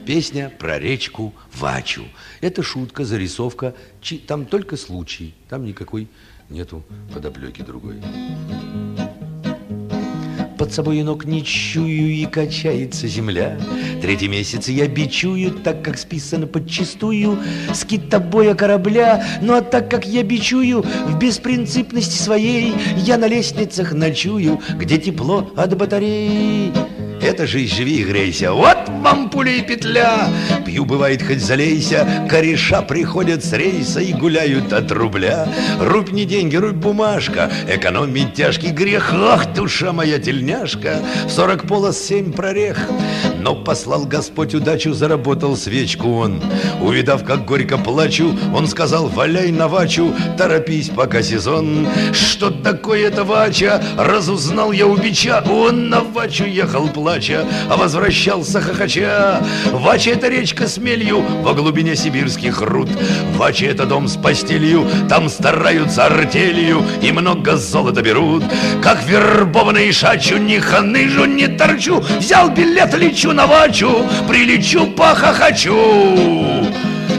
Песня про речку Вачу. Это шутка, зарисовка. Там только случай. Там никакой нету подоплеки другой. Под собой ног не чую, и качается земля. Третий месяц я бичую, так как списано подчистую с китобоя корабля. Ну а так как я бичую в беспринципности своей, я на лестницах ночую, где тепло от батареи. Это жизнь, живи и грейся. Вот вам пуля и петля. Пью, бывает, хоть залейся. Кореша приходят с рейса и гуляют от рубля. Рубь не деньги, рубь бумажка. Экономить тяжкий грех. Ах, душа моя тельняшка. В 40 полос 7 прорех. Но послал Господь удачу, заработал свечку он. Увидав, как горько плачу, он сказал: валяй на Вачу, торопись, пока сезон. Что такое это Вача? Разузнал я у бича. Он на Вачу ехал плача, а возвращался хохоча. Вача — это речка с мелью во глубине сибирских руд. Вача — это дом с постелью, там стараются артелью и много золота берут. Как вербованный шачу, ни ханыжу, не торчу. Взял билет, лечу на Вачу, прилечу, похохочу.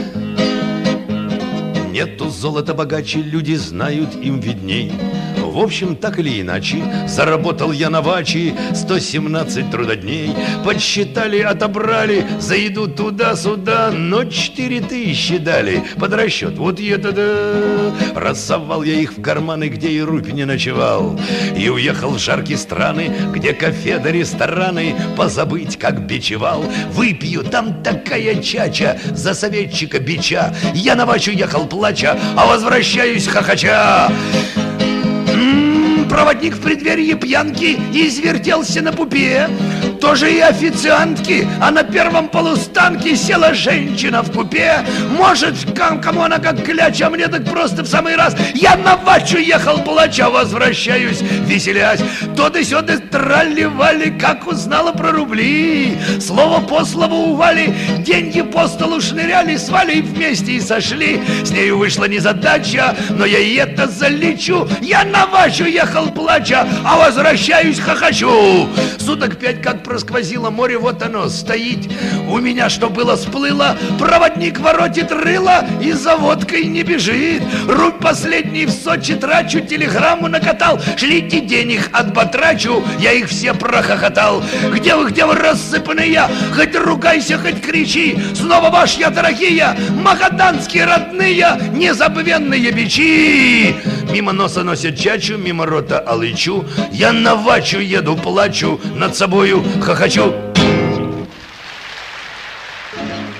Нету золота богаче, люди знают, им видней. В общем, так или иначе, заработал я на Ваче 117 трудодней. Подсчитали, отобрали, за еду туда-сюда, но 4000 дали под расчет. Вот это-да! Рассовал я их в карманы, где и рупь не ночевал. И уехал в жаркие страны, где кафе да рестораны, позабыть, как бичевал. Выпью, там такая чача за советчика бича. Я на Вачу ехал плача, а возвращаюсь хохоча. Проводник в преддверии пьянки извертелся на пупе. Тоже и официантки, а на первом полустанке села женщина в купе. Может, кому она как кляча, а мне так просто в самый раз. Я на Вачу ехал плача, возвращаюсь веселясь. То да сё да тралли-вали, как узнала про рубли. Слово по слову ували, деньги по столу шныряли, с Валей вместе и сошли. С нею вышла незадача, но я и это залечу. Я на Вачу ехал плача, а возвращаюсь хохочу. Суток 5 как просквозило море, вот оно стоит. У меня что было сплыло, проводник воротит рыло и за водкой не бежит. Рубь последний в Сочи трачу, телеграмму накатал. Шлите денег отбатрачу, я их все прохохотал. Где вы рассыпанные? Хоть ругайся, хоть кричи. Снова ваш я, дорогие, магаданские родные, незабвенные бичи. Мимо носа носят чачу, мимо рота алычу. Я на Вачу еду, плачу, над собою хохочу.